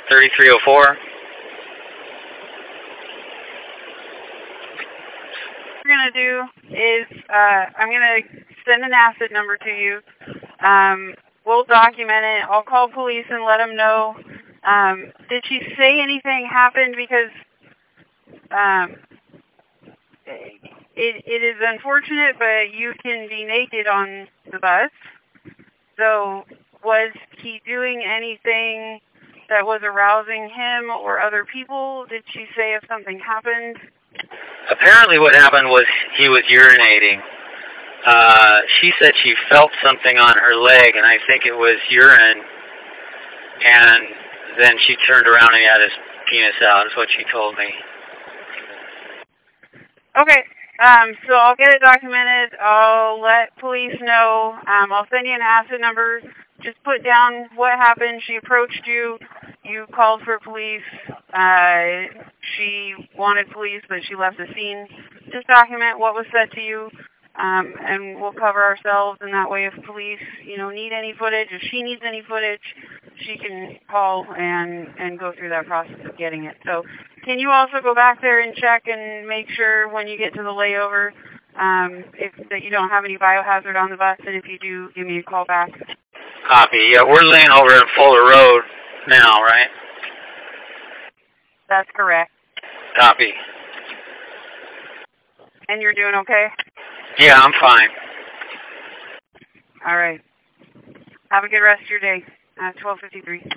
3304. What we're going to do is I'm going to send an asset number to you. We'll document it. I'll call police and let them know. Did she say anything happened? Because it is unfortunate, but you can be naked on the bus. So was he doing anything that was arousing him or other people? Did she say if something happened? Apparently what happened was he was urinating. She said she felt something on her leg, and I think it was urine. And then she turned around and he had his penis out, is what she told me. Okay, so I'll get it documented. I'll let police know. I'll send you an asset number. Just put down what happened. She approached you. You called for police. She wanted police, but she left the scene. Just document what was said to you, and we'll cover ourselves. And that way, if police, need any footage, if she needs any footage, she can call and go through that process of getting it. So, can you also go back there and check and make sure when you get to the layover, that you don't have any biohazard on the bus, and if you do, give me a call back. Copy. Yeah, we're laying over at Fuller Road now, right? That's correct. Copy. And you're doing okay? Yeah, I'm fine. All right. Have a good rest of your day. 12:53.